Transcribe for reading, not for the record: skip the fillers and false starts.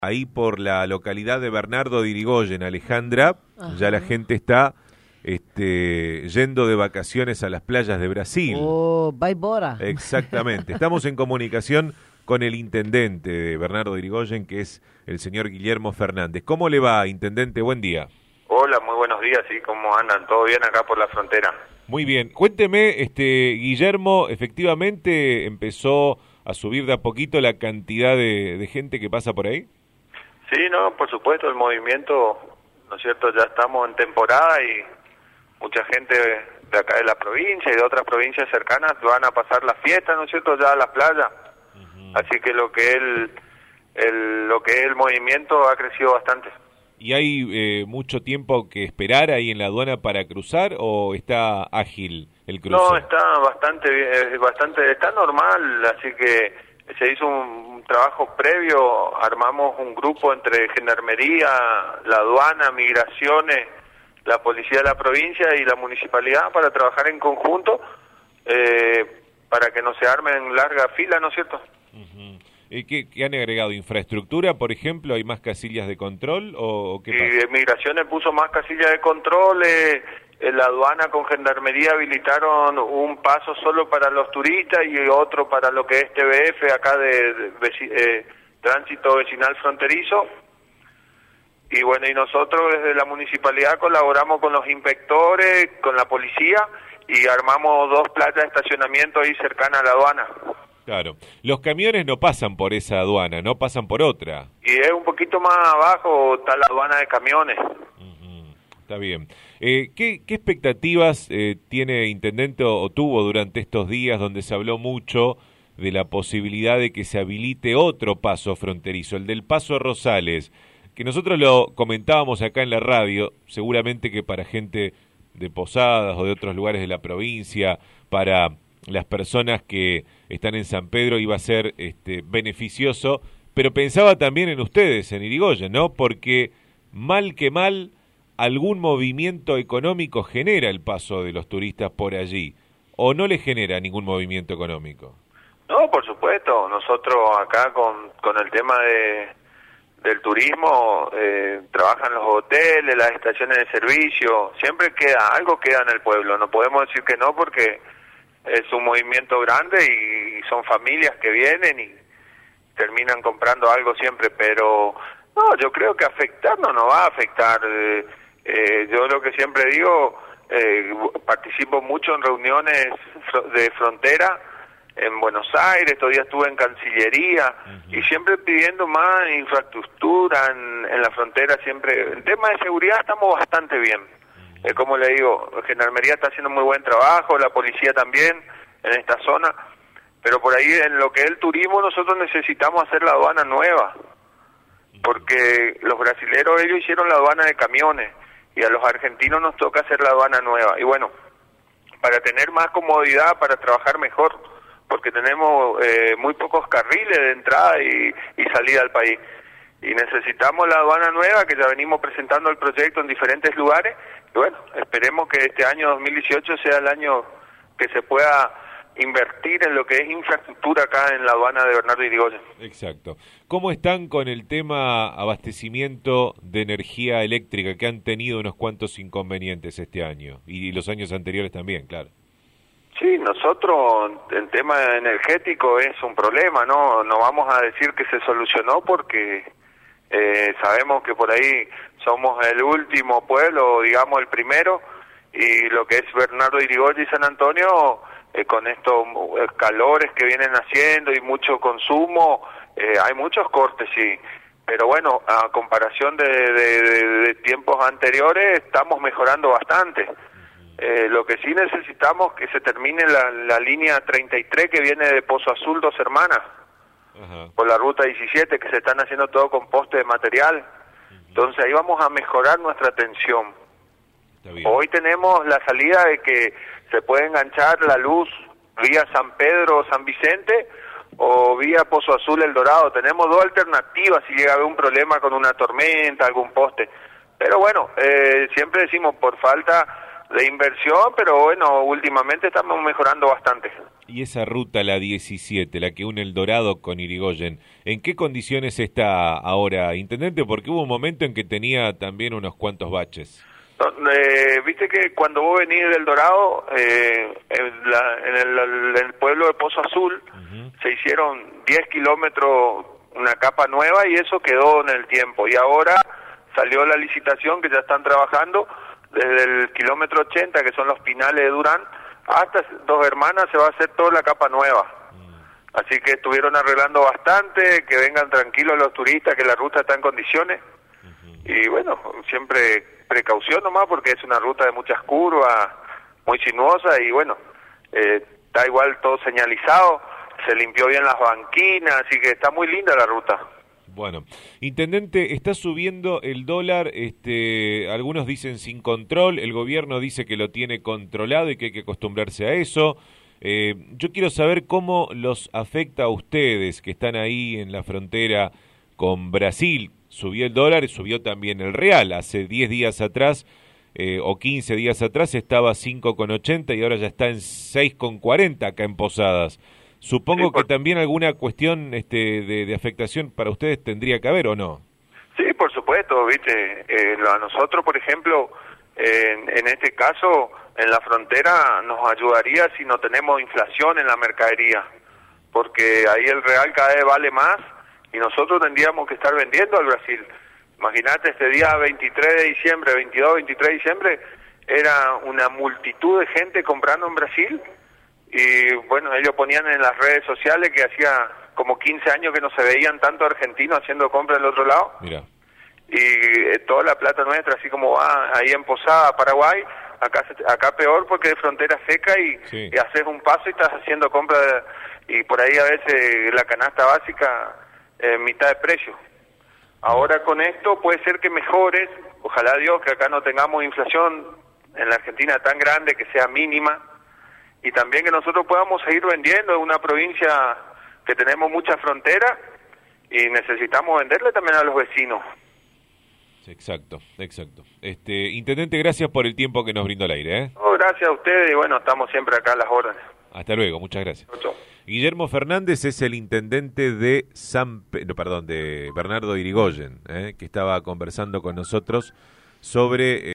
ahí por la localidad de Bernardo de Irigoyen, Alejandra. Ajá. Ya la gente está yendo de vacaciones a las playas de Brasil. Oh, vai embora. Exactamente. Estamos en comunicación con el intendente de Bernardo de Irigoyen, que es el señor Guillermo Fernández. ¿Cómo le va, intendente? Buen día. Hola, muy buenos días, ¿sí? ¿Cómo andan? ¿Todo bien acá por la frontera? Muy bien. Cuénteme, Guillermo, efectivamente empezó a subir de a poquito la cantidad de gente que pasa por ahí. Sí, no, por supuesto, el movimiento, ¿no es cierto? Ya estamos en temporada y mucha gente de acá de la provincia y de otras provincias cercanas van a pasar las fiestas, ¿no es cierto? Ya a la playa. Así que lo que es el movimiento ha crecido bastante. ¿Y hay mucho tiempo que esperar ahí en la aduana para cruzar o está ágil el cruce? No, está bastante bien, está normal, así que se hizo un trabajo previo, armamos un grupo entre Gendarmería, la aduana, Migraciones, la Policía de la provincia y la Municipalidad para trabajar en conjunto, para que no se armen larga fila, ¿no es cierto? ¿Qué han agregado? ¿Infraestructura, por ejemplo? ¿Hay más casillas de control o qué pasa? Migraciones puso más casillas de control, la aduana con Gendarmería habilitaron un paso solo para los turistas y otro para lo que es TBF, acá de tránsito vecinal fronterizo. Y bueno, y nosotros desde la municipalidad colaboramos con los inspectores, con la policía y armamos 2 playas de estacionamiento ahí cercanas a la aduana. Claro. Los camiones no pasan por esa aduana, no pasan por otra. Y es un poquito más abajo, está la aduana de camiones. Está bien. ¿Qué expectativas tiene intendente o tuvo durante estos días donde se habló mucho de la posibilidad de que se habilite otro paso fronterizo, el del Paso Rosales, que nosotros lo comentábamos acá en la radio, seguramente que para gente de Posadas o de otros lugares de la provincia, para las personas que están en San Pedro iba a ser beneficioso, pero pensaba también en ustedes, en Irigoyen, ¿no? Porque mal que mal, algún movimiento económico genera el paso de los turistas por allí, ¿o no le genera ningún movimiento económico? No, por supuesto, nosotros acá con el tema del turismo, trabajan los hoteles, las estaciones de servicio, siempre algo queda en el pueblo, no podemos decir que no porque es un movimiento grande y son familias que vienen y terminan comprando algo siempre, pero no, yo creo que afectarnos no va a afectar. Yo lo que siempre digo, participo mucho en reuniones de frontera en Buenos Aires, todavía estuve en Cancillería y siempre pidiendo más infraestructura en la frontera, siempre. En tema de seguridad estamos bastante bien. Como le digo, Gendarmería está haciendo muy buen trabajo, la policía también en esta zona, pero por ahí en lo que es el turismo nosotros necesitamos hacer la aduana nueva, porque los brasileros ellos hicieron la aduana de camiones y a los argentinos nos toca hacer la aduana nueva. Y bueno, para tener más comodidad, para trabajar mejor, porque tenemos muy pocos carriles de entrada y salida al país. Y necesitamos la aduana nueva, que ya venimos presentando el proyecto en diferentes lugares. Y bueno, esperemos que este año 2018 sea el año que se pueda invertir en lo que es infraestructura acá en la aduana de Bernardo de Irigoyen. Exacto. ¿Cómo están con el tema abastecimiento de energía eléctrica, que han tenido unos cuantos inconvenientes este año? Y los años anteriores también, claro. Sí, nosotros el tema energético es un problema, no vamos a decir que se solucionó porque sabemos que por ahí somos el último pueblo, digamos el primero, y lo que es Bernardo de Irigoyen y San Antonio, con estos calores que vienen haciendo y mucho consumo, hay muchos cortes, sí, pero bueno, a comparación de tiempos anteriores estamos mejorando bastante. Lo que sí necesitamos que se termine la línea 33 que viene de Pozo Azul, Dos Hermanas, por la ruta 17, que se están haciendo todo con poste de material. Entonces ahí vamos a mejorar nuestra atención. Hoy tenemos la salida de que se puede enganchar la luz vía San Pedro o San Vicente o vía Pozo Azul El Dorado. Tenemos 2 alternativas si llega a haber un problema con una tormenta, algún poste. Pero bueno, siempre decimos, por falta de inversión, pero bueno, últimamente estamos mejorando bastante. Y esa ruta, la 17, la que une El Dorado con Irigoyen, ¿en qué condiciones está ahora, intendente? Porque hubo un momento en que tenía también unos cuantos baches. Viste que cuando vos venís del Dorado, en el pueblo de Pozo Azul, se hicieron 10 kilómetros, una capa nueva, y eso quedó en el tiempo. Y ahora salió la licitación, que ya están trabajando, desde el kilómetro 80, que son los Pinales de Durán, hasta Dos Hermanas se va a hacer toda la capa nueva. Así que estuvieron arreglando bastante, que vengan tranquilos los turistas, que la ruta está en condiciones. Y bueno, siempre precaución nomás, porque es una ruta de muchas curvas, muy sinuosa, y bueno, está igual todo señalizado, se limpió bien las banquinas, así que está muy linda la ruta. Bueno, intendente, está subiendo el dólar, algunos dicen sin control, el gobierno dice que lo tiene controlado y que hay que acostumbrarse a eso. Yo quiero saber cómo los afecta a ustedes que están ahí en la frontera con Brasil. Subió el dólar y subió también el real. Hace 10 días atrás o 15 días atrás estaba 5,80 y ahora ya está en 6,40 acá en Posadas. Supongo sí, que también alguna cuestión de afectación para ustedes tendría que haber, ¿o no? Sí, por supuesto, viste. A nosotros, por ejemplo, en este caso, en la frontera nos ayudaría si no tenemos inflación en la mercadería, porque ahí el real cada vez vale más y nosotros tendríamos que estar vendiendo al Brasil. Imagínate, este día 23 de diciembre, 22, 23 de diciembre, era una multitud de gente comprando en Brasil. Y bueno, ellos ponían en las redes sociales que hacía como 15 años que no se veían tanto argentinos haciendo compras del otro lado. Mira. Y toda la plata nuestra, así como va ahí en Posada, Paraguay, acá peor porque es frontera seca y haces un paso y estás haciendo compras, y por ahí a veces la canasta básica mitad de precio. Ahora con esto puede ser que mejores, ojalá Dios que acá no tengamos inflación en la Argentina tan grande, que sea mínima, y también que nosotros podamos seguir vendiendo. En una provincia que tenemos mucha frontera y necesitamos venderle también a los vecinos. Exacto, exacto. Intendente, gracias por el tiempo que nos brindó al aire, ¿eh? Oh, gracias a ustedes, y bueno, estamos siempre acá a las órdenes. Hasta luego, muchas gracias. Chau. Guillermo Fernández es el intendente de de Bernardo Irigoyen, que estaba conversando con nosotros sobre